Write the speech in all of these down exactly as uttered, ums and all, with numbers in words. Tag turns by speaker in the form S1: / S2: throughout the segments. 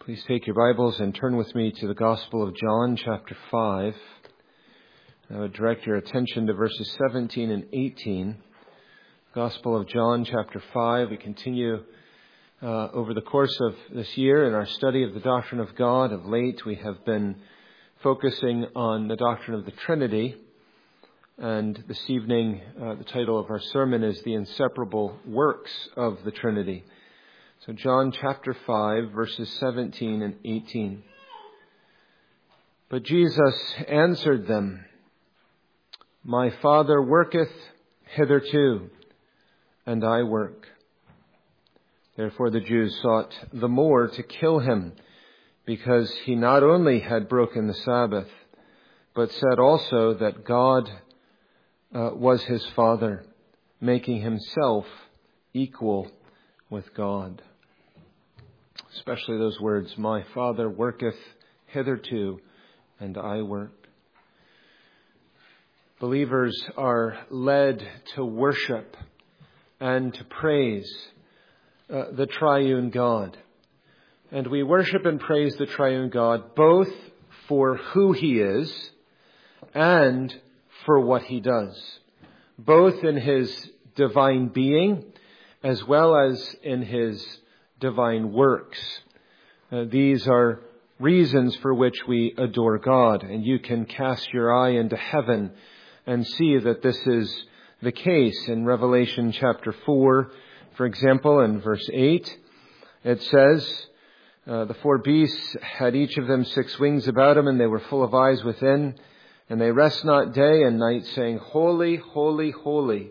S1: Please take your Bibles and turn with me to the Gospel of John, chapter five. I would direct your attention to verses seventeen and eighteen. Gospel of John, chapter five. We continue uh, over the course of this year in our study of the doctrine of God. Of late, we have been focusing on the doctrine of the Trinity. And this evening, uh, the title of our sermon is The Inseparable Works of the Trinity. So John chapter five, verses seventeen and eighteen. But Jesus answered them, My Father worketh hitherto, and I work. Therefore the Jews sought the more to kill him, because he not only had broken the Sabbath, but said also that God uh, was his Father, making himself equal with God. Especially those words, My Father worketh hitherto, and I work. Believers are led to worship and to praise uh, the triune God. And we worship and praise the triune God both for who he is and for what he does. Both in his divine being as well as in his divine works. Uh, these are reasons for which we adore God. And you can cast your eye into heaven and see that this is the case. In Revelation chapter four, for example, in verse eight, it says, uh, the four beasts had each of them six wings about them, and they were full of eyes within, and they rest not day and night, saying, Holy, holy, holy,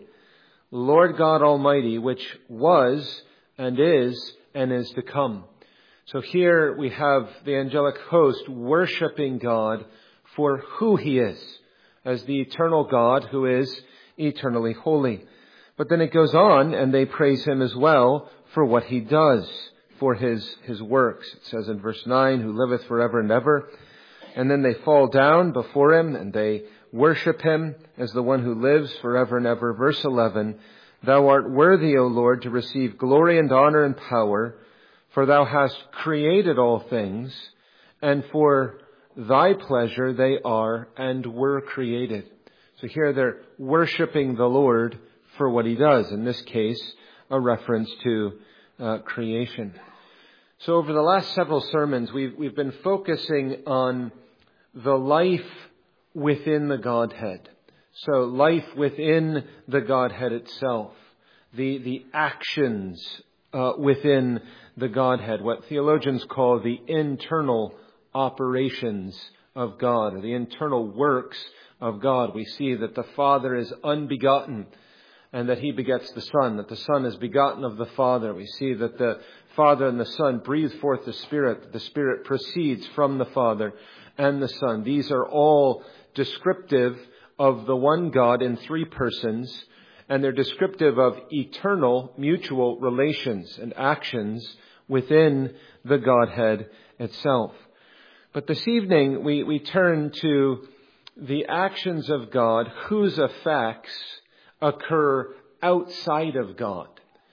S1: Lord God Almighty, which was and is and is to come. So here we have the angelic host worshiping God for who he is, as the eternal God who is eternally holy. But then it goes on, and they praise him as well for what he does, for his, his works. It says in verse nine, who liveth forever and ever. And then they fall down before him, and they worship him as the one who lives forever and ever. Verse eleven, Thou art worthy, O Lord, to receive glory and honor and power, for thou hast created all things, and for thy pleasure they are and were created. So here they're worshiping the Lord for what he does. In this case, a reference to uh, creation. So over the last several sermons, we've, we've been focusing on the life within the Godhead. So life within the Godhead itself, the the actions uh, within the Godhead, what theologians call the internal operations of God, or the internal works of God. We see that the Father is unbegotten and that he begets the Son, that the Son is begotten of the Father. We see that the Father and the Son breathe forth the Spirit, that the Spirit proceeds from the Father and the Son. These are all descriptive of the one God in three persons, and they're descriptive of eternal mutual relations and actions within the Godhead itself. But this evening we, we turn to the actions of God whose effects occur outside of God.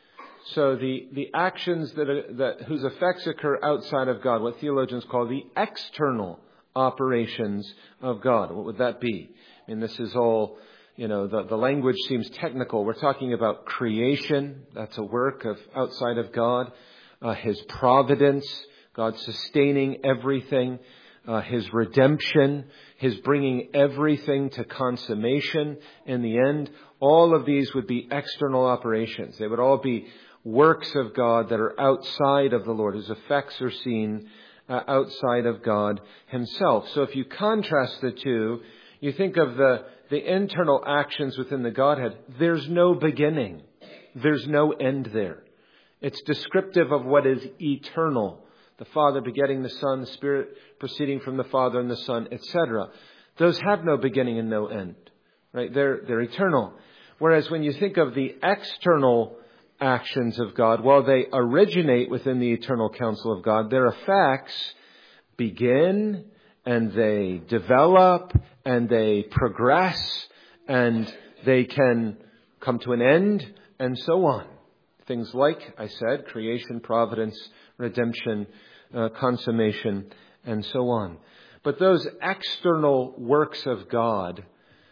S1: So the, the actions that, are, that whose effects occur outside of God, what theologians call the external operations of God. What would that be? And this is all, you know, the, the language seems technical. We're talking about creation. That's a work of outside of God. Uh, his providence, God sustaining everything. Uh, his redemption, his bringing everything to consummation in the end. All of these would be external operations. They would all be works of God that are outside of the Lord, whose effects are seen uh, outside of God himself. So if you contrast the two, you think of the, the internal actions within the Godhead. There's no beginning. There's no end there. It's descriptive of what is eternal. The Father begetting the Son, the Spirit proceeding from the Father and the Son, et cetera. Those have no beginning and no end. Right? They're, they're eternal. Whereas when you think of the external actions of God, while they originate within the eternal counsel of God, their effects begin and they develop and they progress and they can come to an end and so on. Things like, I said, creation, providence, redemption, uh, consummation, and so on. But those external works of God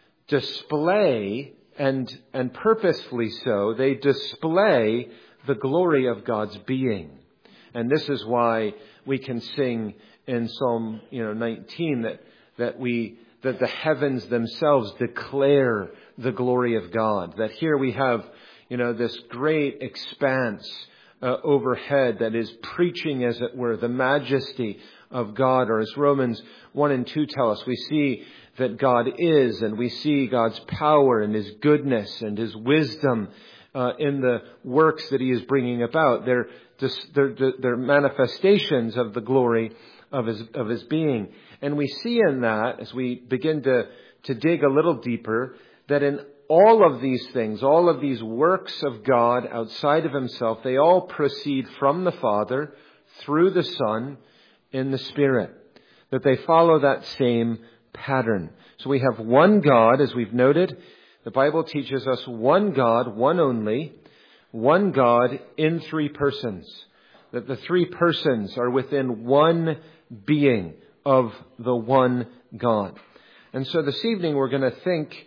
S1: display, and, and purposefully so, they display the glory of God's being. And this is why we can sing in Psalm, you know, nineteen that, that we, that the heavens themselves declare the glory of God. That here we have, you know, this great expanse uh, overhead that is preaching, as it were, the majesty of God. Or as Romans one and two tell us, we see that God is, and we see God's power and His goodness and His wisdom uh, in the works that He is bringing about. They're, they're, they're manifestations of the glory of His, of His being. And we see in that, as we begin to, to dig a little deeper, that in all of these things, all of these works of God outside of Himself, they all proceed from the Father, through the Son, in the Spirit. That they follow that same pattern. So we have one God, as we've noted. The Bible teaches us one God, one only, one God in three persons. That the three persons are within one being of the one God. And so this evening we're going to think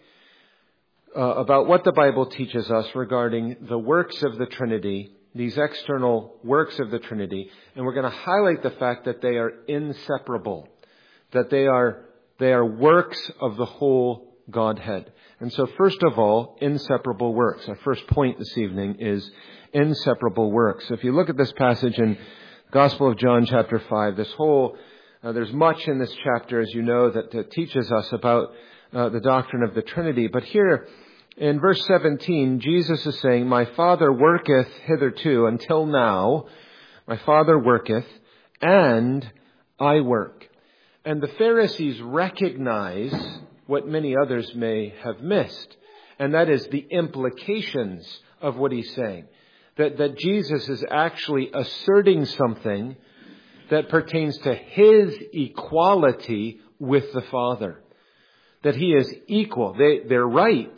S1: uh, about what the Bible teaches us regarding the works of the Trinity, these external works of the Trinity, and we're going to highlight the fact that they are inseparable, that they are they are works of the whole Godhead. And so first of all, inseparable works. Our first point this evening is inseparable works. So if you look at this passage in Gospel of John chapter five, this whole, uh, there's much in this chapter, as you know, that uh, teaches us about uh, the doctrine of the Trinity. But here in verse seventeen, Jesus is saying, "My Father worketh hitherto until now, my Father worketh, and I work." And the Pharisees recognize what many others may have missed, and that is the implications of what He's saying. That, that Jesus is actually asserting something that pertains to His equality with the Father. That He is equal. They, they're right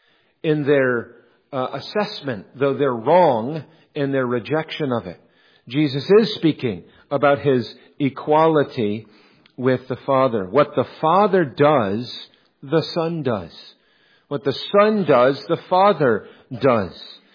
S1: in their uh, assessment, though they're wrong in their rejection of it. Jesus is speaking about His equality with the Father. What the Father does, the Son does. What the Son does, the Father does.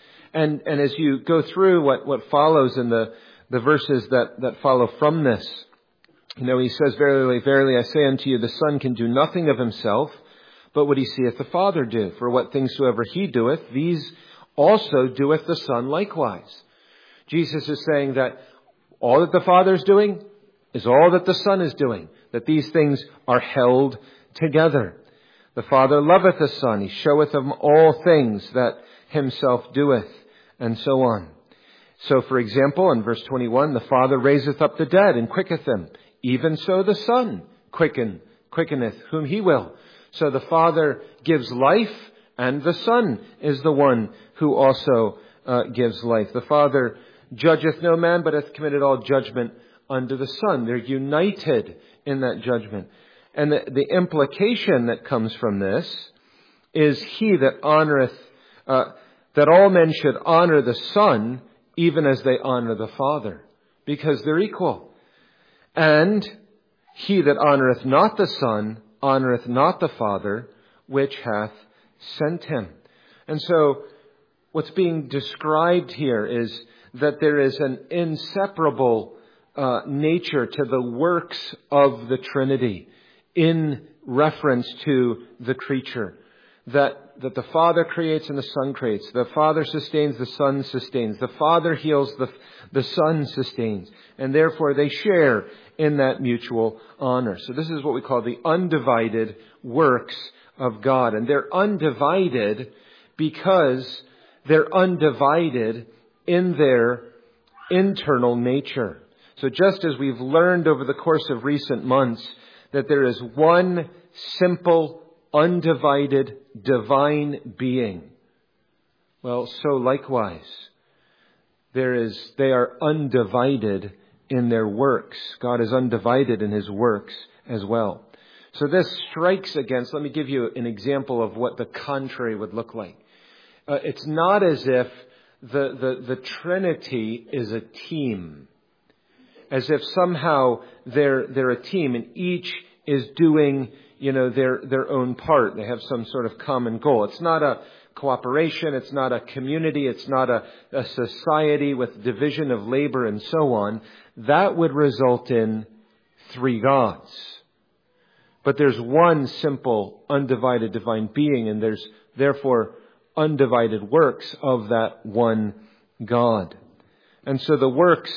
S1: And and as you go through what, what follows in the, the verses that, that follow from this, you know, He says, "Verily, verily, I say unto you, the Son can do nothing of Himself, but what He seeth the Father do. For what things soever He doeth, these also doeth the Son likewise." Jesus is saying that all that the Father is doing is all that the Son is doing. That these things are held together. The Father loveth the Son. He showeth Him all things that Himself doeth, and so on. So, for example, in verse twenty-one, "The Father raiseth up the dead and quicketh them. Even so the Son quicken, quickeneth whom He will." So the Father gives life, and the Son is the one who also uh, gives life. The Father judgeth no man, but hath committed all judgment unto the Son. They're united in that judgment. And the, the implication that comes from this is he that honoreth, uh, that all men should honor the Son even as they honor the Father, because they're equal. And he that honoreth not the Son honoreth not the Father, which hath sent Him. And so what's being described here is that there is an inseparable uh, nature to the works of the Trinity in reference to the creature. That, that the Father creates and the Son creates. The Father sustains, the Son sustains. The Father heals, the, the Son sustains. And therefore they share in that mutual honor. So this is what we call the undivided works of God. And they're undivided because they're undivided in their internal nature. So just as we've learned over the course of recent months that there is one simple, undivided, divine being, well, so likewise, there is, they are undivided in their works. God is undivided in His works as well. So this strikes against, let me give you an example of what the contrary would look like. Uh, it's not as if the, the, the Trinity is a team. as if somehow they're, they're a team and each is doing, you know, their, their own part. They have some sort of common goal. It's not a cooperation. It's not a community. It's not a, a society with division of labor and so on. That would result in three gods. But there's one simple, undivided divine being, and there's therefore undivided works of that one God. And so the works,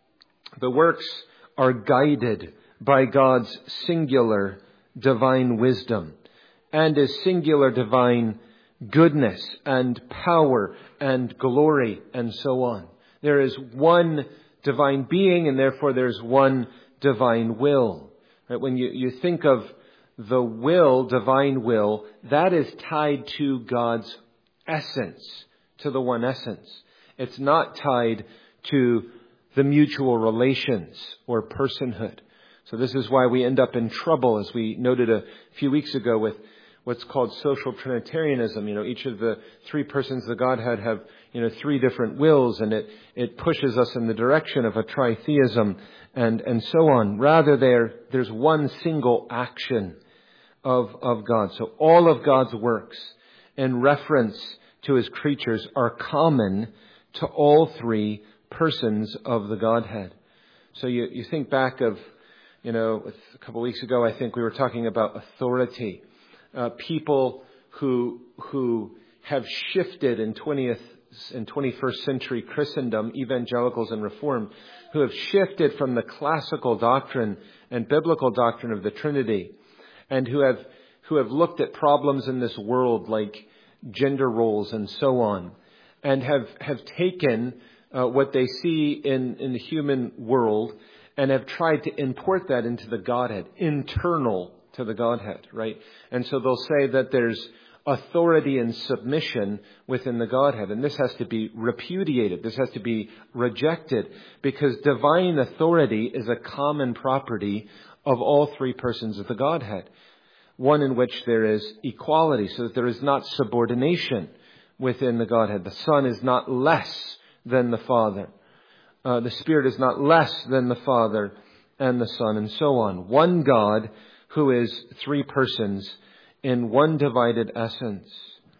S1: the works are guided by God's singular divine wisdom and His singular divine goodness and power and glory and so on. There is one divine being, and therefore there's one divine will. Right? When you, you think of the will, divine will, that is tied to God's essence, to the one essence. It's not tied to the mutual relations or personhood. So this is why we end up in trouble, as we noted a few weeks ago, with what's called social Trinitarianism. You know, each of the three persons of the Godhead have, you know, three different wills, and it, it pushes us in the direction of a tritheism and, and so on. Rather, there, there's one single action of, of God. So all of God's works in reference to His creatures are common to all three persons of the Godhead. So you, you think back of, you know, a couple of weeks ago, I think we were talking about authority. Uh, people who who have shifted in twentieth and twenty-first century Christendom, evangelicals and Reform, who have shifted from the classical doctrine and biblical doctrine of the Trinity, and who have who have looked at problems in this world like gender roles and so on, and have have taken uh, what they see in in the human world and have tried to import that into the Godhead, internal to the Godhead, right? And so they'll say that there's authority and submission within the Godhead. And this has to be repudiated. This has to be rejected, because divine authority is a common property of all three persons of the Godhead. One in which there is equality, so that there is not subordination within the Godhead. The Son is not less than the Father. Uh, the Spirit is not less than the Father and the Son, and so on. One God who is three persons in one divided essence.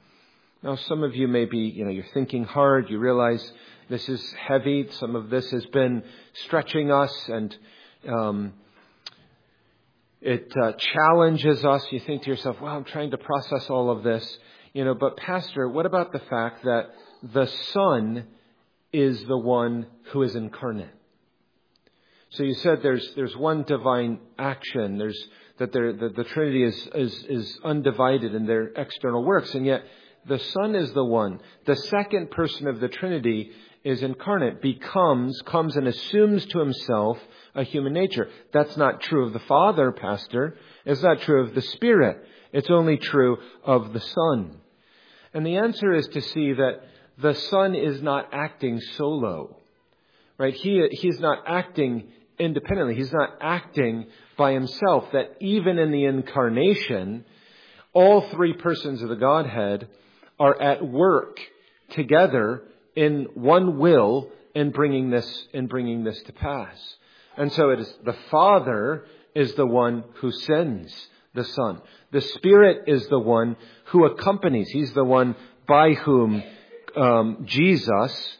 S1: Now, some of you may be, you know, you're thinking hard. You realize this is heavy. Some of this has been stretching us, and um, it uh, challenges us. You think to yourself, well, I'm trying to process all of this. You know, but Pastor, what about the fact that the Son is the one who is incarnate? So you said there's there's one divine action. There's that there that the Trinity is, is is undivided in their external works, and yet the Son is the one. The second person of the Trinity is incarnate, becomes, comes and assumes to Himself a human nature. That's not true of the Father, Pastor. It's not true of the Spirit. It's only true of the Son. And the answer is to see that the Son is not acting solo, right? He he's not acting independently. He's not acting by Himself. That even in the incarnation, all three persons of the Godhead are at work together in one will in bringing this in bringing this to pass. And so it is the Father is the one who sends the Son. The Spirit is the one who accompanies. He's the one by whom um, Jesus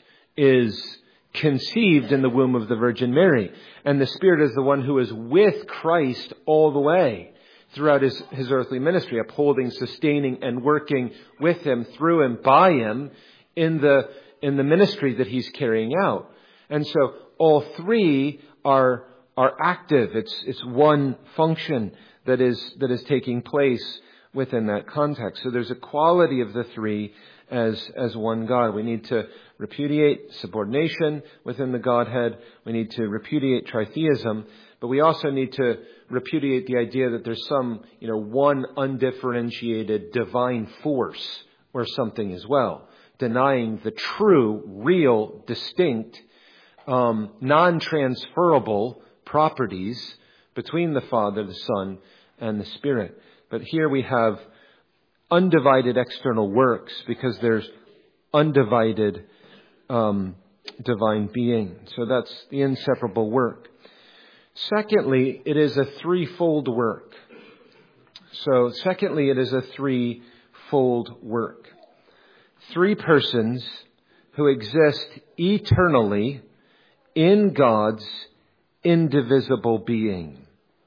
S1: is conceived in the womb of the Virgin Mary. And the Spirit is the one who is with Christ all the way throughout his, his earthly ministry, upholding, sustaining, and working with Him, through Him, by Him, in the in the ministry that He's carrying out. And so all three are are active. It's it's one function that is that is taking place within that context. So there's a quality of the three as as one God. We need to repudiate subordination within the Godhead. We need to repudiate tritheism, but we also need to repudiate the idea that there's some, you know, one undifferentiated divine force or something as well, denying the true, real, distinct, um, non-transferable properties between the Father, the Son, and the Spirit. But here we have undivided external works because there's undivided um, divine being. So that's the inseparable work. Secondly, it is a threefold work. So, secondly, it is a threefold work. Three persons who exist eternally in God's indivisible being.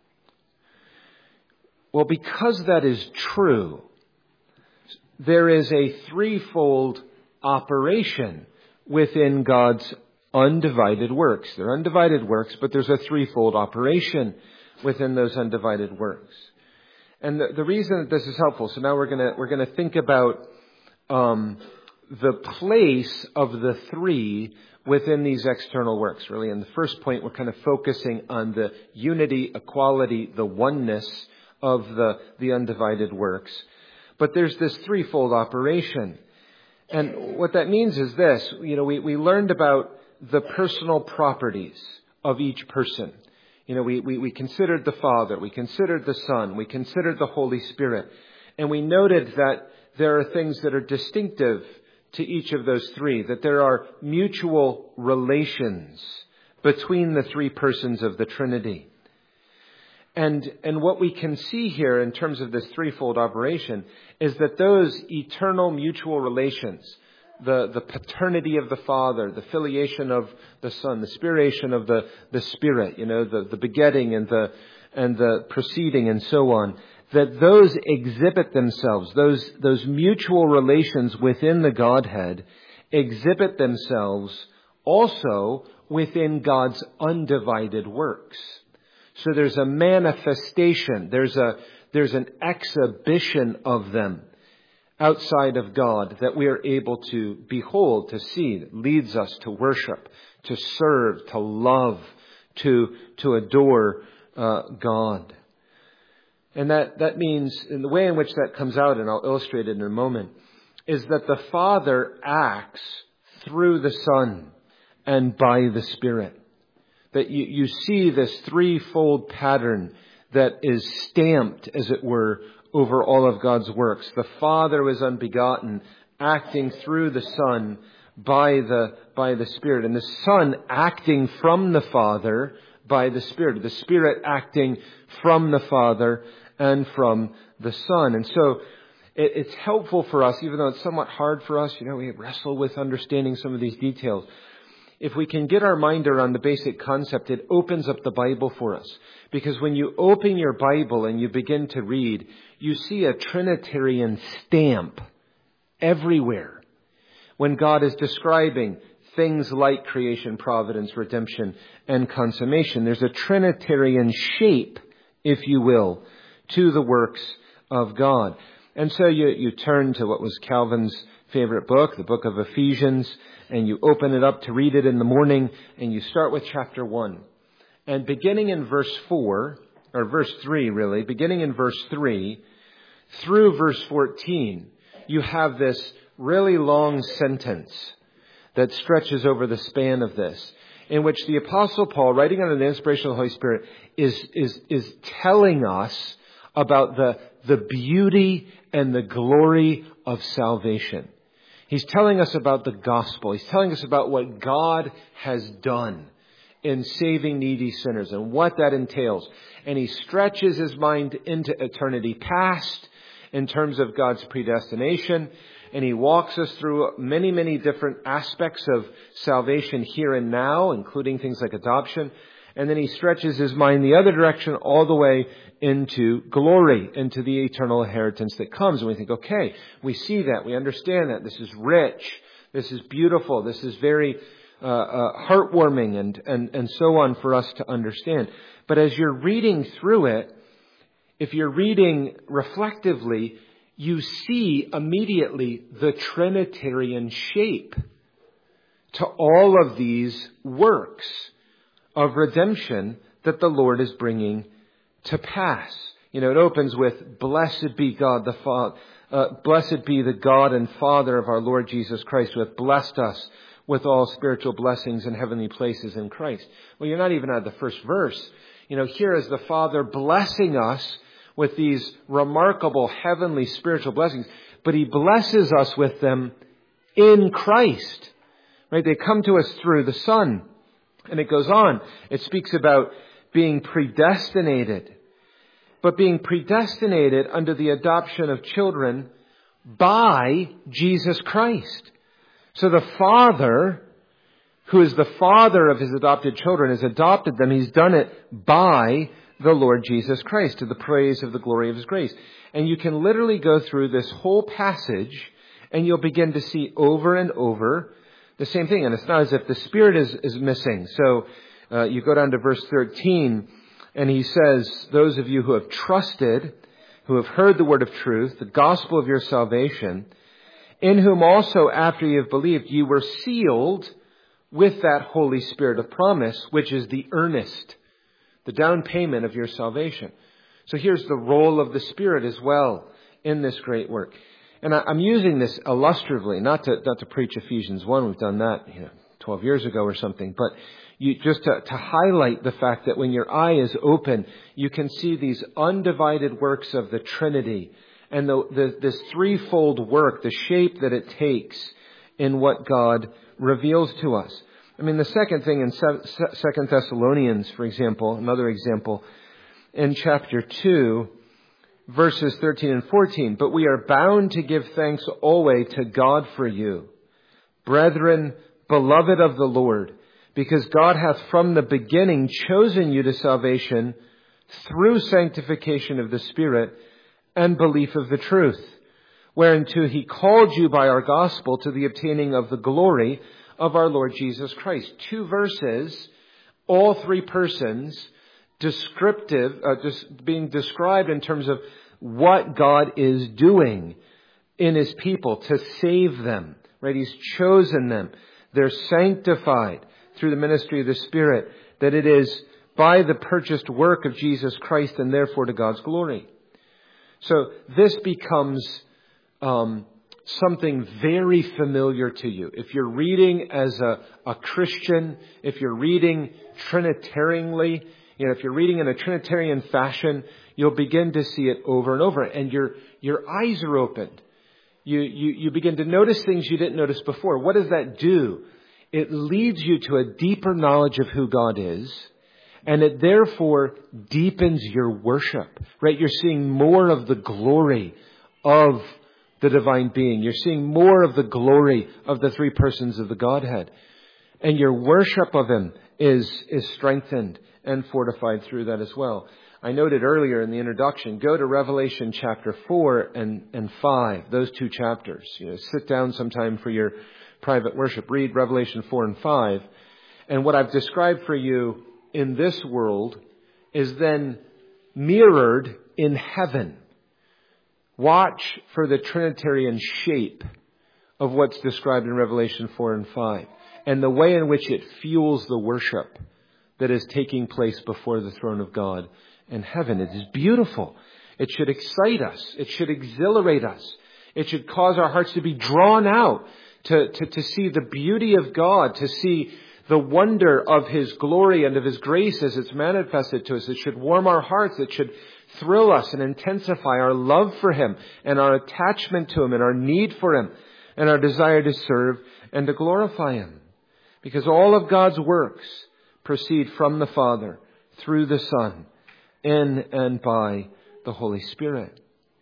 S1: Well, because that is true, there is a threefold operation within God's undivided works. They're undivided works, but there's a threefold operation within those undivided works. And the, the reason that this is helpful, so now we're gonna we're gonna think about um, the place of the three within these external works. Really, in the first point, we're kind of focusing on the unity, equality, the oneness of the the undivided works. But there's this threefold operation. And what that means is this, you know, we, we learned about the personal properties of each person. You know, we, we, we considered the Father, we considered the Son, we considered the Holy Spirit. And we noted that there are things that are distinctive to each of those three, that there are mutual relations between the three persons of the Trinity. And, and what we can see here in terms of this threefold operation is that those eternal mutual relations, the, the paternity of the Father, the filiation of the Son, the spiration of the, the Spirit, you know, the, the begetting and the, and the proceeding and so on, that those exhibit themselves, those, those mutual relations within the Godhead exhibit themselves also within God's undivided works. So there's a manifestation, there's a, there's an exhibition of them outside of God that we are able to behold, to see, that leads us to worship, to serve, to love, to, to adore uh, God. And that, that means, in the way in which that comes out, and I'll illustrate it in a moment, is that the Father acts through the Son and by the Spirit. That you, you see this threefold pattern that is stamped, as it were, over all of God's works. The Father is unbegotten, acting through the Son by the, by the Spirit. And the Son acting from the Father by the Spirit. The Spirit acting from the Father and from the Son. And so it, it's helpful for us, even though it's somewhat hard for us. You know, we wrestle with understanding some of these details. If we can get our mind around the basic concept, it opens up the Bible for us. Because when you open your Bible and you begin to read, you see a Trinitarian stamp everywhere. When God is describing things like creation, providence, redemption, and consummation, there's a Trinitarian shape, if you will, to the works of God. And so you, you turn to what was Calvin's favorite book, the book of Ephesians, and you open it up to read it in the morning, and you start with chapter one. And beginning in verse four, or verse three really, beginning in verse three, through verse fourteen, you have this really long sentence that stretches over the span of this, in which the Apostle Paul, writing under the inspiration of the Holy Spirit, is, is, is telling us about the, the beauty and the glory of salvation. He's telling us about the gospel. He's telling us about what God has done in saving needy sinners and what that entails. And he stretches his mind into eternity past in terms of God's predestination. And he walks us through many, many different aspects of salvation here and now, including things like adoption. And then he stretches his mind the other direction all the way into glory, into the eternal inheritance that comes. And we think, okay, we see that, we understand that. This is rich, this is beautiful, this is very uh, uh, heartwarming and, and, and so on for us to understand. But as you're reading through it, if you're reading reflectively, you see immediately the Trinitarian shape to all of these works of redemption that the Lord is bringing to pass. You know, it opens with, blessed be God the Father, uh, blessed be the God and Father of our Lord Jesus Christ, who hath blessed us with all spiritual blessings in heavenly places in Christ. Well, you're not even at the first verse. You know, here is the Father blessing us with these remarkable heavenly spiritual blessings, but he blesses us with them in Christ. Right? They come to us through the Son. And it goes on. It speaks about being predestinated, but being predestinated under the adoption of children by Jesus Christ. So the Father, who is the Father of his adopted children, has adopted them. He's done it by the Lord Jesus Christ, to the praise of the glory of his grace. And you can literally go through this whole passage and you'll begin to see over and over the same thing. And it's not as if the Spirit is, is missing. So uh, you go down to verse thirteen, and he says, those of you who have trusted, who have heard the word of truth, the gospel of your salvation, in whom also after you have believed, you were sealed with that Holy Spirit of promise, which is the earnest, the down payment of your salvation. So here's the role of the Spirit as well in this great work. And I, I'm using this illustratively, not to not to preach Ephesians one. We've done that, you know, twelve years ago or something. But you just to, to highlight the fact that when your eye is open, you can see these undivided works of the Trinity and the, the, this threefold work, the shape that it takes in what God reveals to us. I mean, the second thing in Second Thessalonians, for example, another example, in chapter two, verses thirteen and fourteen, but we are bound to give thanks always to God for you, brethren, beloved of the Lord, because God hath from the beginning chosen you to salvation through sanctification of the Spirit and belief of the truth, whereunto he called you by our gospel to the obtaining of the glory of our Lord Jesus Christ. Two verses, all three persons, descriptive, uh, just being described in terms of what God is doing in his people to save them, right? He's chosen them. They're sanctified through the ministry of the Spirit, that it is by the purchased work of Jesus Christ and therefore to God's glory. So this becomes um, something very familiar to you. If you're reading as a, a Christian, if you're reading Trinitarianly, you know, if you're reading in a Trinitarian fashion, you'll begin to see it over and over, and your your eyes are opened. You, you you begin to notice things you didn't notice before. What does that do? It leads you to a deeper knowledge of who God is, and it therefore deepens your worship. Right? You're seeing more of the glory of the divine being. You're seeing more of the glory of the three persons of the Godhead, and your worship of him is is strengthened and fortified through that as well. I noted earlier in the introduction, go to Revelation chapter four and, and five, those two chapters. You know, sit down sometime for your private worship. Read Revelation four and five. And what I've described for you in this world is then mirrored in heaven. Watch for the Trinitarian shape of what's described in Revelation four and five and the way in which it fuels the worship that is taking place before the throne of God in heaven. It is beautiful. It should excite us. It should exhilarate us. It should cause our hearts to be drawn out to, to, to see the beauty of God, to see the wonder of his glory and of his grace as it's manifested to us. It should warm our hearts. It should thrill us and intensify our love for him and our attachment to him and our need for him and our desire to serve and to glorify him. Because all of God's works proceed from the Father, through the Son, in and by the Holy Spirit.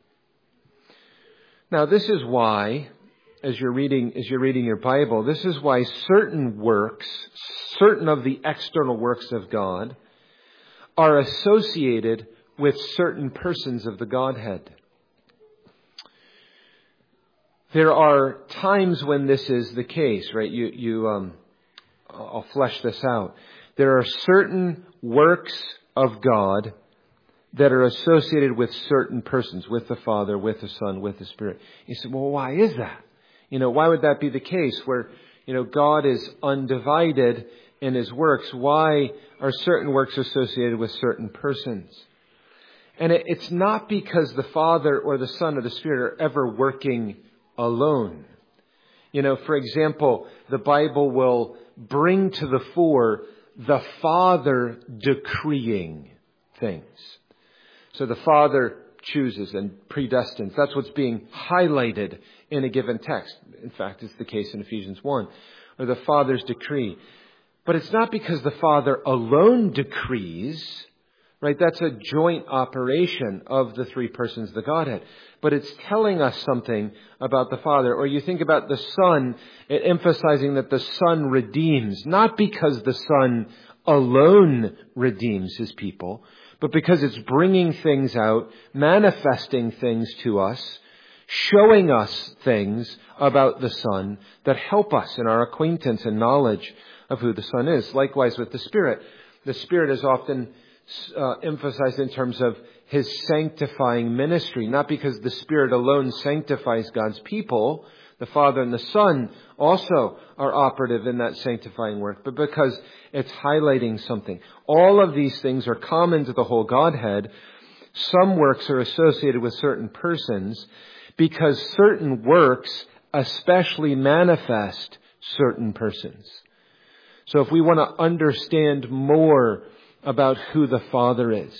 S1: Now, this is why, as you're reading, as you're reading your Bible, this is why certain works, certain of the external works of God, are associated with certain persons of the Godhead. There are times when this is the case, right? You, you, um, I'll flesh this out. There are certain works of God that are associated with certain persons, with the Father, with the Son, with the Spirit. You say, well, why is that? You know, why would that be the case where, you know, God is undivided in his works? Why are certain works associated with certain persons? And it, it's not because the Father or the Son or the Spirit are ever working alone. You know, for example, the Bible will bring to the fore the Father decreeing things. So the Father chooses and predestines. That's what's being highlighted in a given text. In fact, it's the case in Ephesians one, or the Father's decree. But it's not because the Father alone decrees, right? That's a joint operation of the three persons of the Godhead. But it's telling us something about the Father. Or you think about the Son, it emphasizing that the Son redeems, not because the Son alone redeems his people, but because it's bringing things out, manifesting things to us, showing us things about the Son that help us in our acquaintance and knowledge of who the Son is. Likewise with the Spirit. The Spirit is often uh, emphasized in terms of his sanctifying ministry, not because the Spirit alone sanctifies God's people. The Father and the Son also are operative in that sanctifying work, but because it's highlighting something. All of these things are common to the whole Godhead. Some works are associated with certain persons because certain works especially manifest certain persons. So if we want to understand more about who the Father is,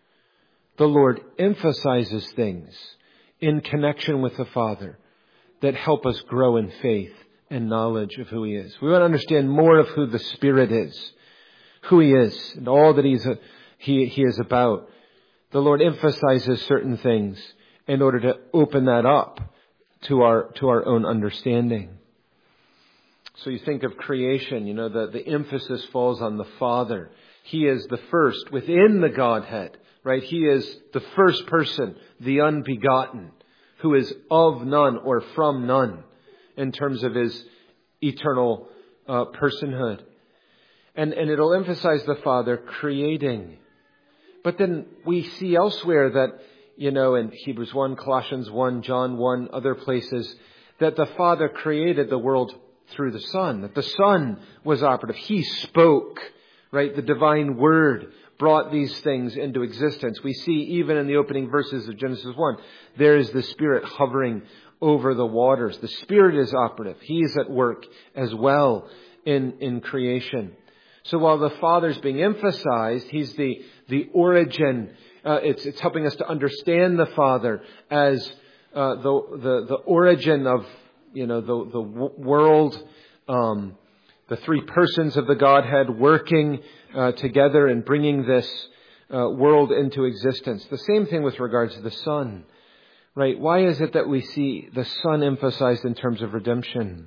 S1: the Lord emphasizes things in connection with the Father that help us grow in faith and knowledge of who he is. We want to understand more of who the Spirit is, who he is, and all that he's a, he, he is about. The Lord emphasizes certain things in order to open that up to our, to our own understanding. So you think of creation, you know, the, the emphasis falls on the Father. He is the first within the Godhead, right? He is the first person, the unbegotten, who is of none or from none in terms of his eternal uh, personhood. And, and it'll emphasize the Father creating. But then we see elsewhere that, you know, in Hebrews one, Colossians one, John one, other places, that the Father created the world through the Son, that the Son was operative. He spoke, right? The divine word brought these things into existence. We see even in the opening verses of Genesis one, there is the Spirit hovering over the waters. The Spirit is operative. He is at work as well in, in creation. So while the Father's being emphasized, he's the, the origin. Uh, it's, it's helping us to understand the Father as uh, the, the, the origin of, you know, the, the w- world, um, the three persons of the Godhead working uh, together and bringing this uh, world into existence. The same thing with regards to the Son, right? Why is it that we see the Son emphasized in terms of redemption?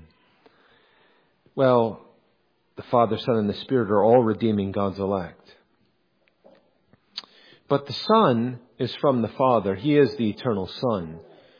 S1: Well, the Father, Son, and the Spirit are all redeeming God's elect. But the Son is from the Father. He is the eternal Son.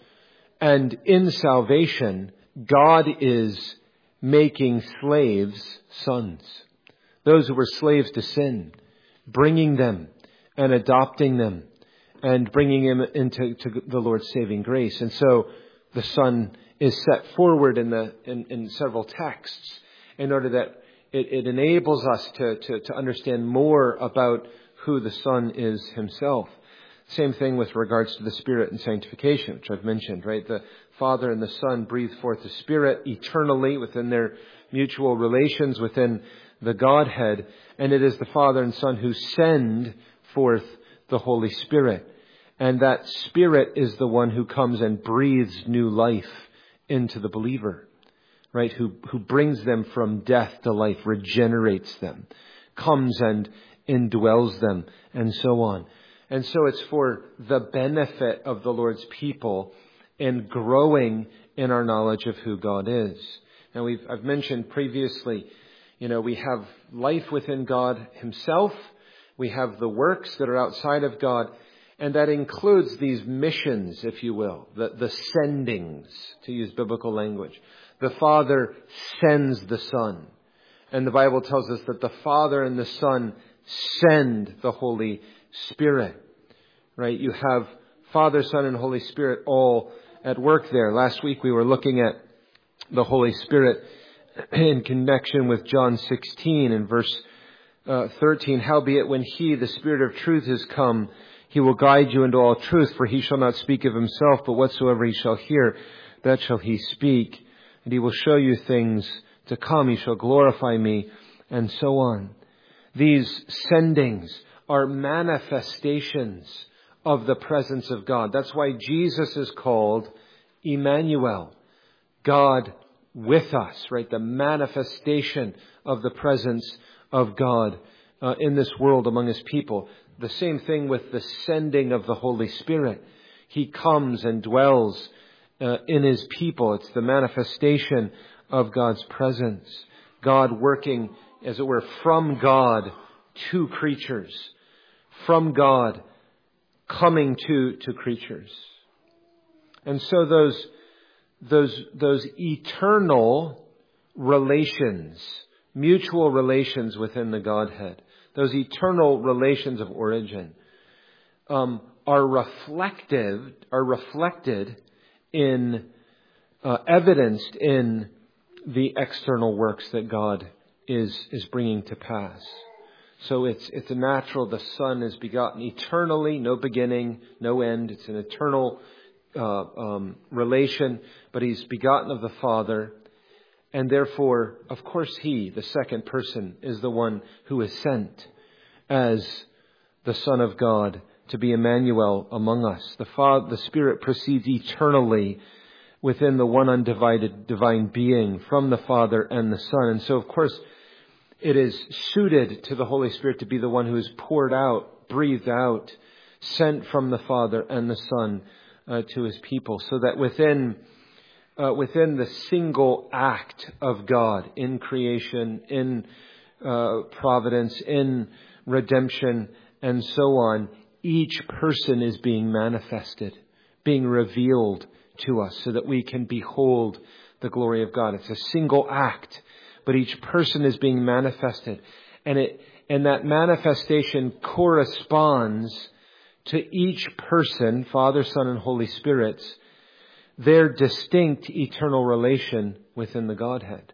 S1: And in salvation, God is making slaves sons. Those who were slaves to sin, bringing them and adopting them and bringing them into to the Lord's saving grace. And so the Son is set forward in the in, in several texts in order that it, it enables us to, to, to understand more about who the Son is himself. Same thing with regards to the Spirit and sanctification, which I've mentioned, right? The Father and the Son breathe forth the Spirit eternally within their mutual relations within the Godhead. And it is the Father and Son who send forth the Holy Spirit. And that Spirit is the one who comes and breathes new life into the believer, right? Who, who brings them from death to life, regenerates them, comes and indwells them, and so on. And so it's for the benefit of the Lord's people in growing in our knowledge of who God is. Now, we've, I've mentioned previously, you know, we have life within God himself. We have the works that are outside of God. And that includes these missions, if you will, the, the sendings, to use biblical language. The Father sends the Son. And the Bible tells us that the Father and the Son send the Holy Spirit, right? You have Father, Son, and Holy Spirit all at work there. Last week we were looking at the Holy Spirit in connection with John sixteen and verse uh, thirteen. Howbeit when he, the Spirit of truth, is come, he will guide you into all truth, for he shall not speak of himself, but whatsoever he shall hear, that shall he speak. And he will show you things to come. He shall glorify me, and so on. These sendings are manifestations of the presence of God. That's why Jesus is called Emmanuel, God with us, right? The manifestation of the presence of God uh, in this world among His people. The same thing with the sending of the Holy Spirit. He comes and dwells uh, in His people. It's the manifestation of God's presence. God working, as it were, from God to creatures. From God coming to, to creatures. And so those, those, those eternal relations, mutual relations within the Godhead, those eternal relations of origin, um, are reflective, are reflected in, uh, evidenced in the external works that God is, is bringing to pass. So it's, it's a natural, the Son is begotten eternally, no beginning, no end. It's an eternal, uh, um, relation, but He's begotten of the Father. And therefore, of course, He, the second person, is the one who is sent as the Son of God to be Emmanuel among us. The Father, the Spirit proceeds eternally within the one undivided divine being from the Father and the Son. And so, of course, it is suited to the Holy Spirit to be the one who is poured out, breathed out, sent from the Father and the Son uh, to His people, so that within uh, within the single act of God in creation, in uh, providence, in redemption, and so on, each person is being manifested, being revealed to us, so that we can behold the glory of God. It's a single act, but each person is being manifested, and it and that manifestation corresponds to each person, Father, Son, and Holy Spirit's, their distinct eternal relation within the Godhead.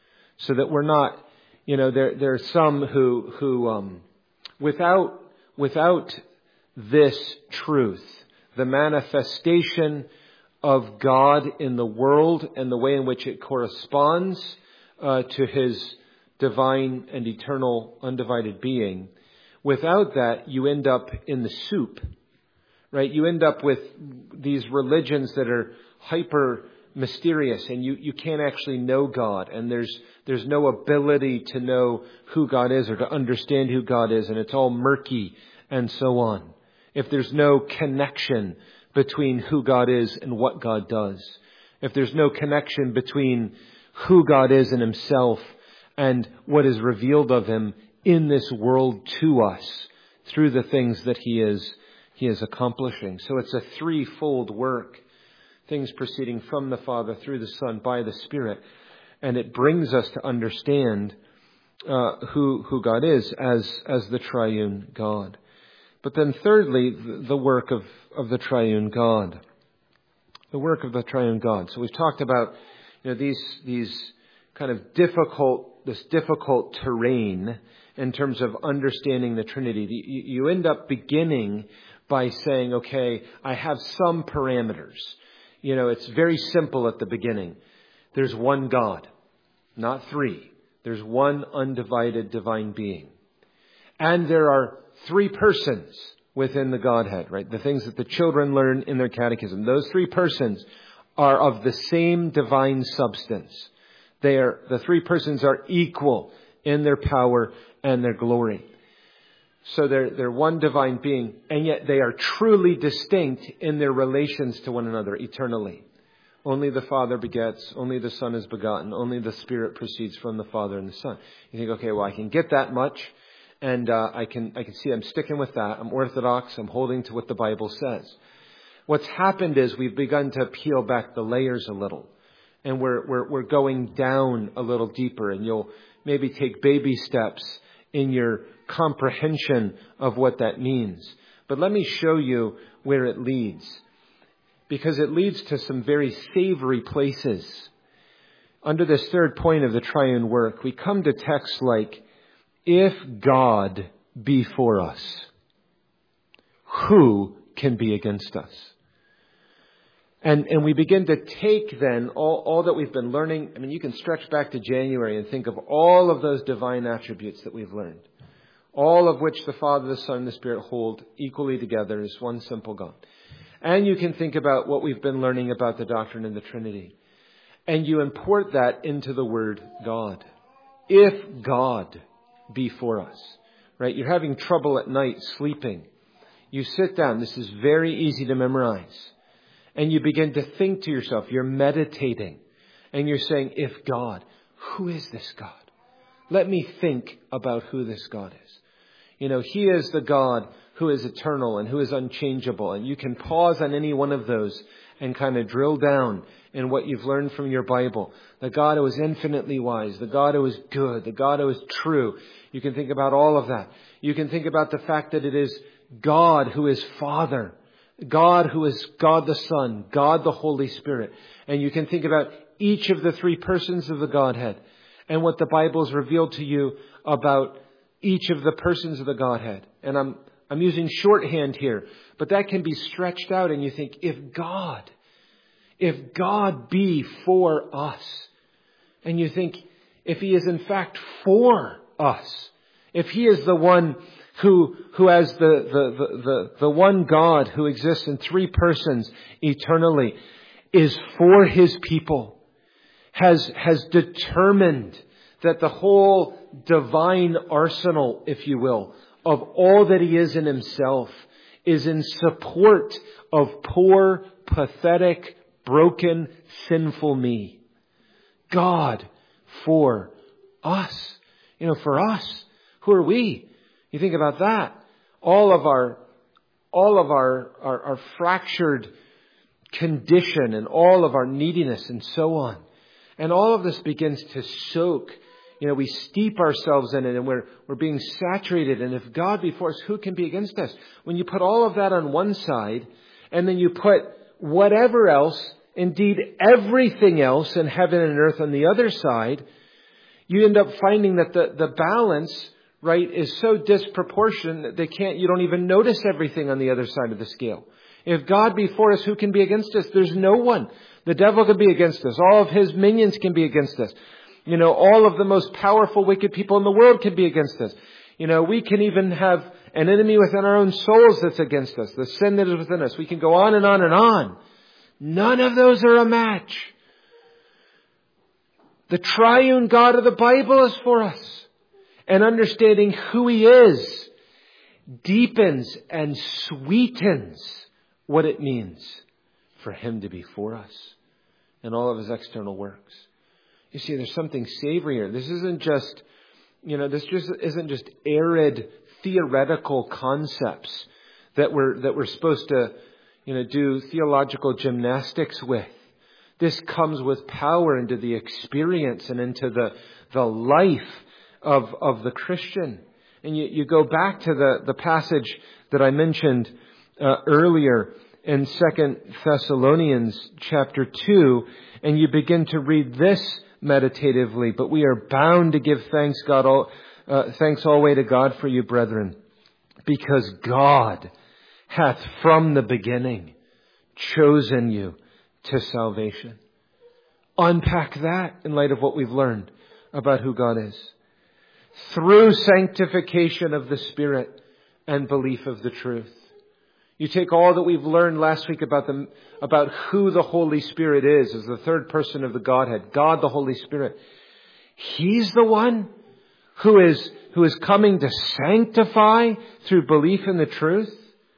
S1: So that we're not, you know, there there are some who who um, without without this truth, the manifestation of God in the world and the way in which it corresponds uh, to His divine and eternal undivided being. Without that, you end up in the soup, right? You end up with these religions that are hyper mysterious, and you, you can't actually know God, and there's there's no ability to know who God is or to understand who God is, and it's all murky and so on. If there's no connection between who God is and what God does, if there's no connection between who God is in Himself and what is revealed of Him in this world to us through the things that He is He is accomplishing. So it's a threefold work. Things proceeding from the Father, through the Son, by the Spirit. And it brings us to understand uh, who who God is as as the triune God. But then thirdly, the work of, of the triune God. The work of the triune God. So we've talked about, you know, these these kind of difficult, this difficult terrain in terms of understanding the Trinity. You, you end up beginning by saying, okay, I have some parameters. You know, it's very simple at the beginning. There's one God, not three. There's one undivided divine being. And there are three persons within the Godhead, right? The things that the children learn in their catechism. Those three persons are of the same divine substance. They are, the three persons are equal in their power and their glory. So they're, they're one divine being, and yet they are truly distinct in their relations to one another eternally. Only the Father begets, only the Son is begotten, only the Spirit proceeds from the Father and the Son. You think, okay, well, I can get that much, and uh, I can I can see I'm sticking with that. I'm orthodox. I'm holding to what the Bible says. What's happened is we've begun to peel back the layers a little, and we're we're we're going down a little deeper, and you'll maybe take baby steps in your comprehension of what that means. But let me show you where it leads, because it leads to some very savory places. Under this third point of the triune work, we come to texts like, if God be for us, who can be against us? And and we begin to take then all, all that we've been learning. I mean, you can stretch back to January and think of all of those divine attributes that we've learned, all of which the Father, the Son, and the Spirit hold equally together as one simple God. And you can think about what we've been learning about the doctrine of the Trinity. And you import that into the word God. If God be for us. Right? You're having trouble at night sleeping. You sit down. This is very easy to memorize. And you begin to think to yourself. You're meditating. And you're saying, if God, who is this God? Let me think about who this God is. You know, He is the God who is eternal and who is unchangeable. And you can pause on any one of those and kind of drill down in what you've learned from your Bible. The God who is infinitely wise, the God who is good, the God who is true. You can think about all of that. You can think about the fact that it is God who is Father, God who is God the Son, God the Holy Spirit. And you can think about each of the three persons of the Godhead and what the Bible has revealed to you about each of the persons of the Godhead. And I'm I'm using shorthand here, but that can be stretched out and you think, if God, if God be for us, and you think, if He is in fact for us, if He is the one who who has the, the, the, the, the one God who exists in three persons eternally, is for His people, has has determined that the whole divine arsenal, if you will, of all that He is in Himself is in support of poor, pathetic, broken, sinful me. God for us. You know, for us. Who are we? You think about that. All of our, all of our, our, our fractured condition and all of our neediness and so on. And all of this begins to soak. You know, we steep ourselves in it and we're, we're being saturated. And if God be for us, who can be against us? When you put all of that on one side and then you put whatever else, indeed everything else in heaven and earth on the other side, you end up finding that the, the balance, right, is so disproportionate that they can't, you don't even notice everything on the other side of the scale. If God be for us, who can be against us? There's no one. The devil can be against us. All of his minions can be against us. You know, all of the most powerful, wicked people in the world can be against us. You know, we can even have an enemy within our own souls that's against us. The sin that is within us. We can go on and on and on. None of those are a match. The triune God of the Bible is for us. And understanding who He is deepens and sweetens what it means for Him to be for us in all of His external works. You see, there's something savorier. This isn't just, you know, this just isn't just arid theoretical concepts that we're that we're supposed to, you know, do theological gymnastics with. This comes with power into the experience and into the the life of of the Christian. And you, you go back to the, the passage that I mentioned uh, earlier in Second Thessalonians chapter two, and you begin to read this meditatively. But we are bound to give thanks God all uh, thanks always to God for you, brethren, because God hath from the beginning chosen you to salvation. Unpack that in light of what we've learned about who God is. Through sanctification of the Spirit and belief of the truth. You take all that we've learned last week about the, about who the Holy Spirit is as the third person of the Godhead, God the Holy Spirit. He's the one who is, who is coming to sanctify through belief in the truth.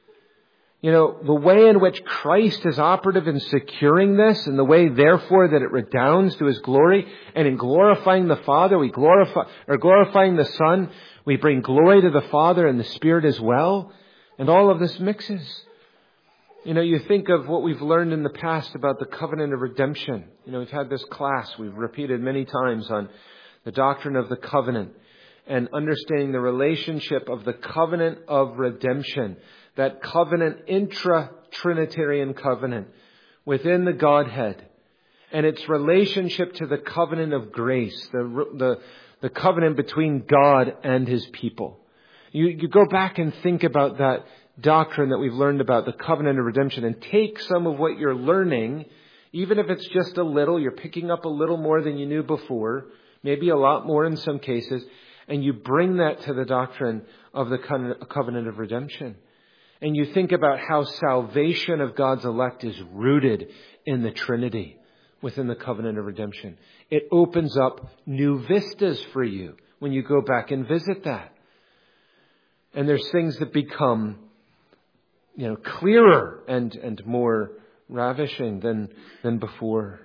S1: You know, the way in which Christ is operative in securing this, and the way, therefore, that it redounds to His glory, and in glorifying the Father, we glorify, or glorifying the Son, we bring glory to the Father and the Spirit as well, and all of this mixes. You know, you think of what we've learned in the past about the covenant of redemption. You know, we've had this class, we've repeated many times on the doctrine of the covenant, and understanding the relationship of the covenant of redemption. That covenant, intra-Trinitarian covenant within the Godhead, and its relationship to the covenant of grace, the the, the covenant between God and His people. You, you go back and think about that doctrine that we've learned about the covenant of redemption, and take some of what you're learning, even if it's just a little, you're picking up a little more than you knew before, maybe a lot more in some cases, and you bring that to the doctrine of the covenant of redemption. And you think about how salvation of God's elect is rooted in the Trinity within the covenant of redemption. It opens up new vistas for you when you go back and visit that. And there's things that become, you know, clearer and, and more ravishing than, than before.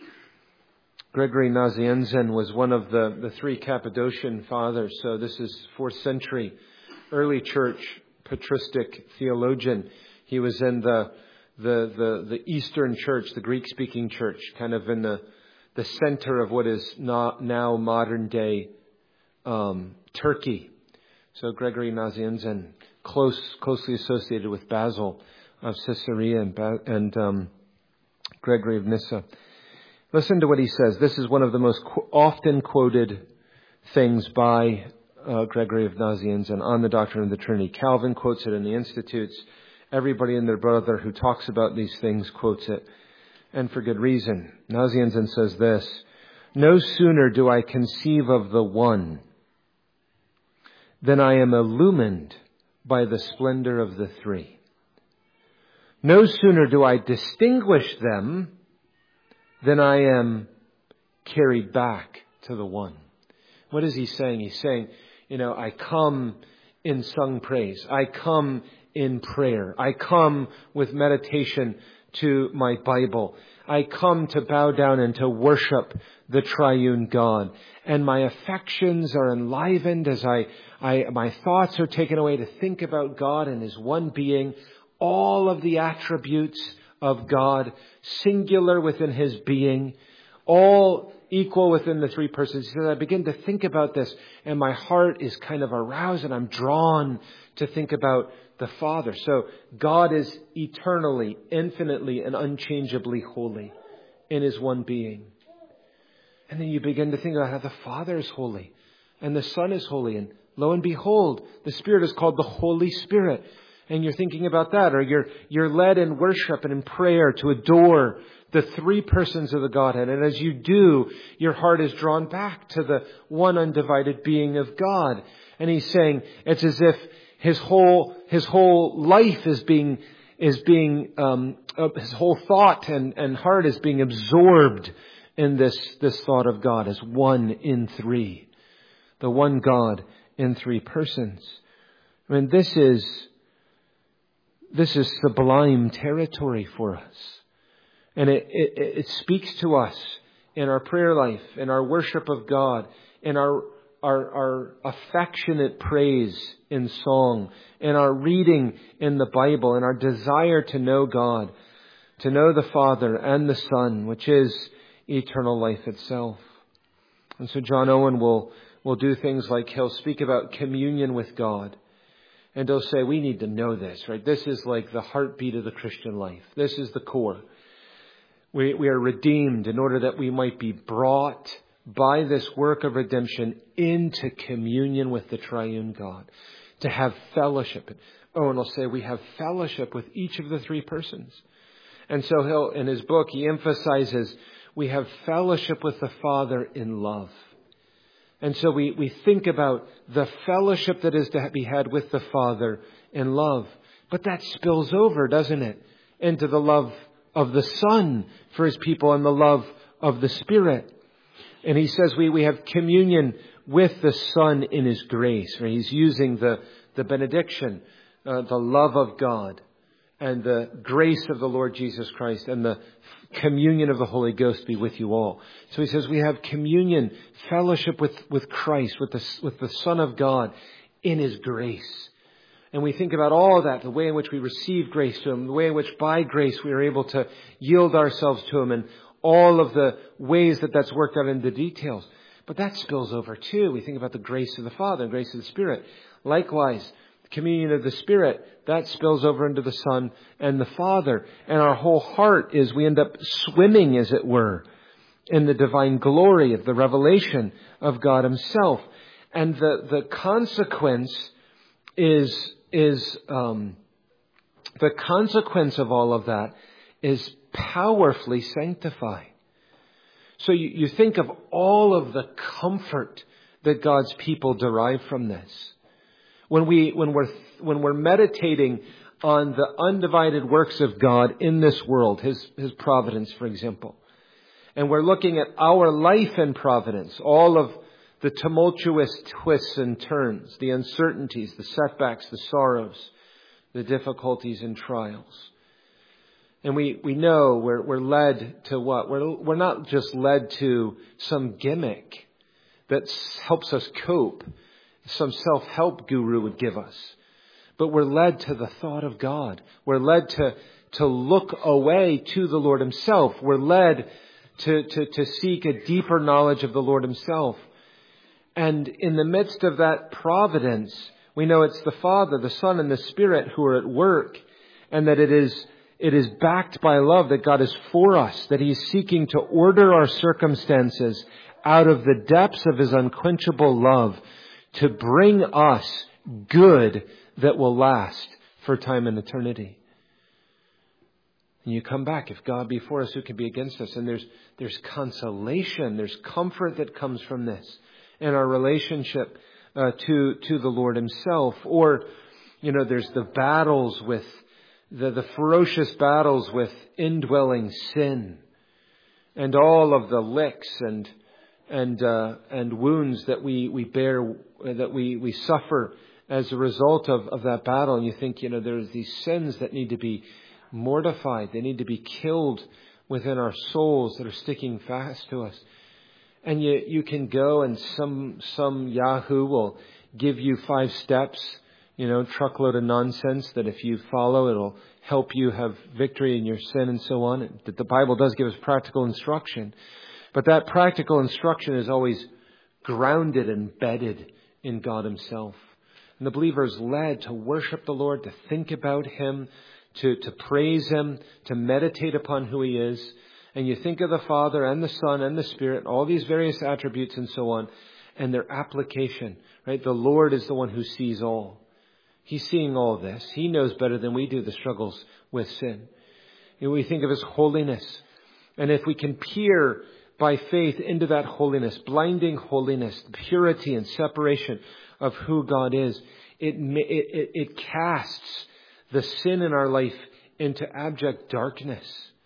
S1: Gregory Nazianzen was one of the, the three Cappadocian fathers. So this is fourth century early church patristic theologian. He was in the, the, the, the Eastern church, the Greek-speaking church, kind of in the, the center of what is not now modern day um, Turkey. So Gregory Nazianzen, close, closely associated with Basil of Caesarea and, and um, Gregory of Nyssa. Listen to what he says. This is one of the most qu- often quoted things by uh, Gregory of Nazianzen on the doctrine of the Trinity. Calvin quotes it in the Institutes. Everybody and their brother who talks about these things quotes it, and for good reason. Nazianzen says this: "No sooner do I conceive of the one than I am illumined by the splendor of the three. No sooner do I distinguish them than I am carried back to the one." What is he saying? He's saying, you know, I come in sung praise. I come in prayer. I come with meditation to my Bible. I come to bow down and to worship the triune God. And my affections are enlivened as I, I, my thoughts are taken away to think about God and His one being, all of the attributes of God, singular within His being, all equal within the three persons. He says, I begin to think about this and my heart is kind of aroused and I'm drawn to think about the Father. So God is eternally, infinitely, and unchangeably holy in His one being. And then you begin to think about how the Father is holy and the Son is holy. And lo and behold, the Spirit is called the Holy Spirit. And you're thinking about that, or you're you're led in worship and in prayer to adore the three persons of the Godhead. And as you do, your heart is drawn back to the one undivided being of God. And he's saying it's as if his whole his whole life is being is being um, uh, his whole thought and, and heart is being absorbed in this this thought of God as one in three, the one God in three persons. I mean, this is. This is sublime territory for us. And it, it, it speaks to us in our prayer life, in our worship of God, in our, our, our affectionate praise in song, in our reading in the Bible, in our desire to know God, to know the Father and the Son, which is eternal life itself. And so John Owen will, will do things like he'll speak about communion with God. And they'll say, we need to know this, right? This is like the heartbeat of the Christian life. This is the core. We, we are redeemed in order that we might be brought by this work of redemption into communion with the triune God. To have fellowship. Oh, and I'll say we have fellowship with each of the three persons. And so he'll, in his book, he emphasizes we have fellowship with the Father in love. And so we, we think about the fellowship that is to be had with the Father in love. But that spills over, doesn't it, into the love of the Son for His people and the love of the Spirit. And he says we, we have communion with the Son in His grace. Right? He's using the, the benediction, uh, the love of God and the grace of the Lord Jesus Christ and the communion of the Holy Ghost be with you all. So he says we have communion, fellowship with, with Christ, with the, with the Son of God in His grace. And we think about all of that, the way in which we receive grace to Him, the way in which by grace we are able to yield ourselves to Him, and all of the ways that that's worked out in the details. But that spills over too. We think about the grace of the Father and grace of the Spirit. Likewise, communion of the Spirit, that spills over into the Son and the Father. And our whole heart is, we end up swimming, as it were, in the divine glory of the revelation of God Himself. And the, the consequence is, is um, the consequence of all of that is powerfully sanctifying. So you, you think of all of the comfort that God's people derive from this. When we, when we're, when we're meditating on the undivided works of God in this world, His, His providence, for example, and we're looking at our life in providence, all of the tumultuous twists and turns, the uncertainties, the setbacks, the sorrows, the difficulties and trials. And we, we know we're, we're led to what? We're, we're not just led to some gimmick that helps us cope, some self-help guru would give us. But we're led to the thought of God. We're led to, to look away to the Lord Himself. We're led to, to, to seek a deeper knowledge of the Lord Himself. And in the midst of that providence, we know it's the Father, the Son, and the Spirit who are at work, and that it is It is backed by love, that God is for us, that He is seeking to order our circumstances out of the depths of His unquenchable love to bring us good that will last for time and eternity. And you come back, if God be for us, who can be against us? And there's there's consolation, there's comfort that comes from this in our relationship uh, to to the Lord Himself. Or, you know, there's the battles with The, the ferocious battles with indwelling sin, and all of the licks and and uh, and wounds that we we bear, that we we suffer as a result of of that battle. And you think, you know, there's these sins that need to be mortified. They need to be killed within our souls that are sticking fast to us. And you you can go, and some some Yahoo will give you five steps. You know, truckload of nonsense that if you follow, it'll help you have victory in your sin and so on. That the Bible does give us practical instruction. But that practical instruction is always grounded and embedded in God Himself. And the believer is led to worship the Lord, to think about Him, to, to praise Him, to meditate upon who He is. And you think of the Father and the Son and the Spirit, all these various attributes and so on, and their application, right? The Lord is the one who sees all. He's seeing all of this. He knows better than we do the struggles with sin. And we think of His holiness. And if we can peer by faith into that holiness, blinding holiness, purity and separation of who God is, it, it, it casts the sin in our life into abject darkness.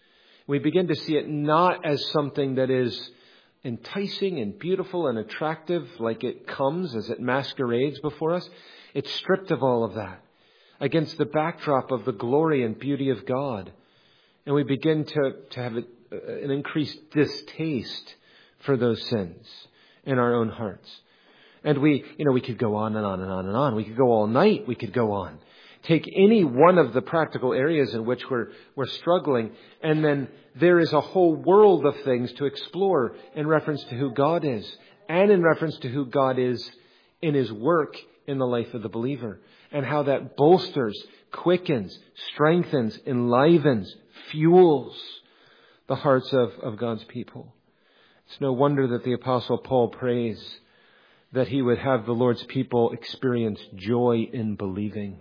S1: We begin to see it not as something that is enticing and beautiful and attractive, like it comes as it masquerades before us. It's stripped of all of that against the backdrop of the glory and beauty of God. And we begin to, to have a, an increased distaste for those sins in our own hearts. And we, you know, we could go on and on and on and on. We could go all night. We could go on. Take any one of the practical areas in which we're, we're struggling, and then there is a whole world of things to explore in reference to who God is, and in reference to who God is in His work in the life of the believer, and how that bolsters, quickens, strengthens, enlivens, fuels the hearts of, of God's people. It's no wonder that the Apostle Paul prays that he would have the Lord's people experience joy in believing.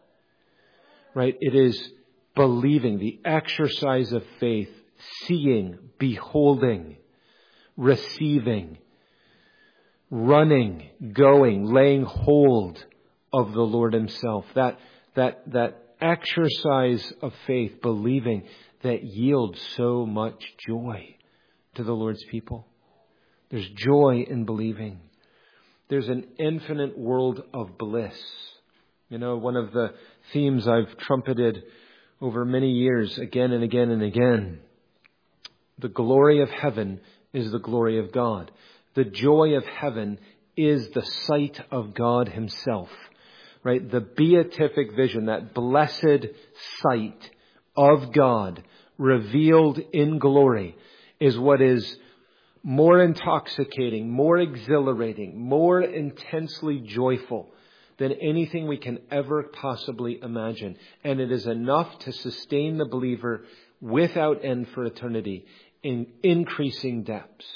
S1: Right? It is believing, the exercise of faith, seeing, beholding, receiving, running, going, laying hold of the Lord Himself. That, that, that exercise of faith, believing, that yields so much joy to the Lord's people. There's joy in believing. There's an infinite world of bliss. You know, one of the themes I've trumpeted over many years, again and again and again. The glory of heaven is the glory of God. The joy of heaven is the sight of God Himself, right? The beatific vision, that blessed sight of God revealed in glory, is what is more intoxicating, more exhilarating, more intensely joyful than anything we can ever possibly imagine. And it is enough to sustain the believer without end for eternity in increasing depths.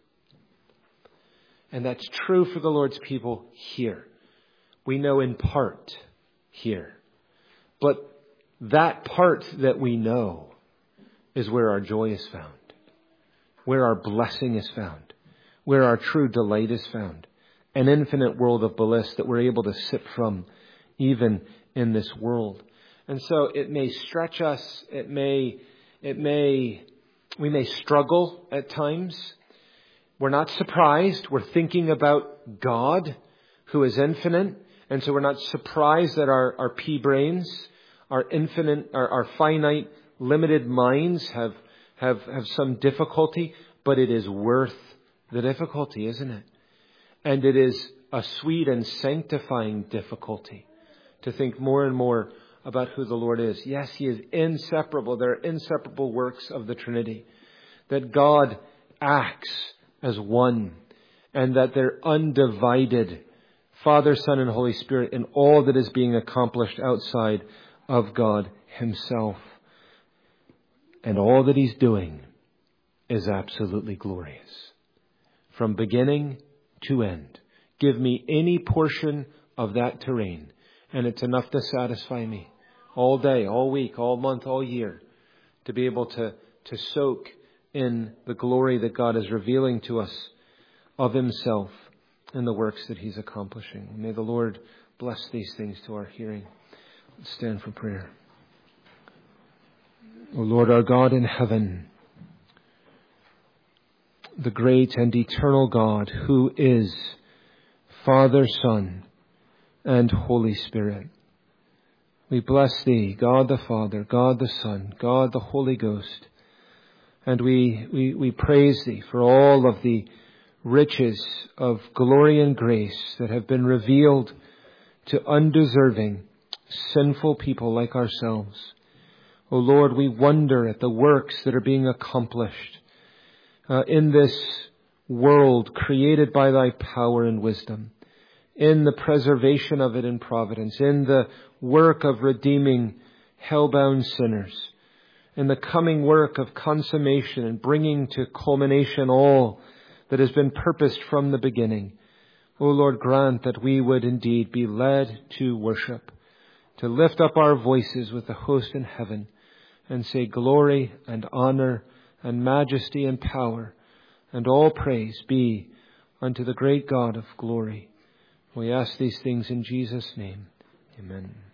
S1: And that's true for the Lord's people here. We know in part here. But that part that we know is where our joy is found, where our blessing is found, where our true delight is found. An infinite world of bliss that we're able to sip from even in this world. And so it may stretch us. It may, it may, we may struggle at times. we're not surprised. We're thinking about God, who is infinite. And so we're not surprised that our, our pea brains, our infinite, our, our finite, limited minds have, have, have some difficulty. But it is worth the difficulty, isn't it? And it is a sweet and sanctifying difficulty to think more and more about who the Lord is. Yes, He is inseparable. There are inseparable works of the Trinity. That God acts as one. And that they're undivided. Father, Son, and Holy Spirit in all that is being accomplished outside of God Himself. And all that He's doing is absolutely glorious. From beginning to end. Give me any portion of that terrain, and it's enough to satisfy me. All day, all week, all month, all year. To be able to, to soak in the glory that God is revealing to us of Himself and the works that He's accomplishing. May the Lord bless these things to our hearing. Let's stand for prayer. O Lord, our God in heaven, the great and eternal God who is Father, Son, and Holy Spirit. We bless Thee, God the Father, God the Son, God the Holy Ghost. And we, we, we praise Thee for all of the riches of glory and grace that have been revealed to undeserving, sinful people like ourselves. O Lord, we wonder at the works that are being accomplished Uh, in this world created by Thy power and wisdom, in the preservation of it in providence, in the work of redeeming hell-bound sinners, in the coming work of consummation and bringing to culmination all that has been purposed from the beginning. O Lord, grant that we would indeed be led to worship, to lift up our voices with the host in heaven and say glory and honor and majesty and power and all praise be unto the great God of glory. We ask these things in Jesus' name. Amen.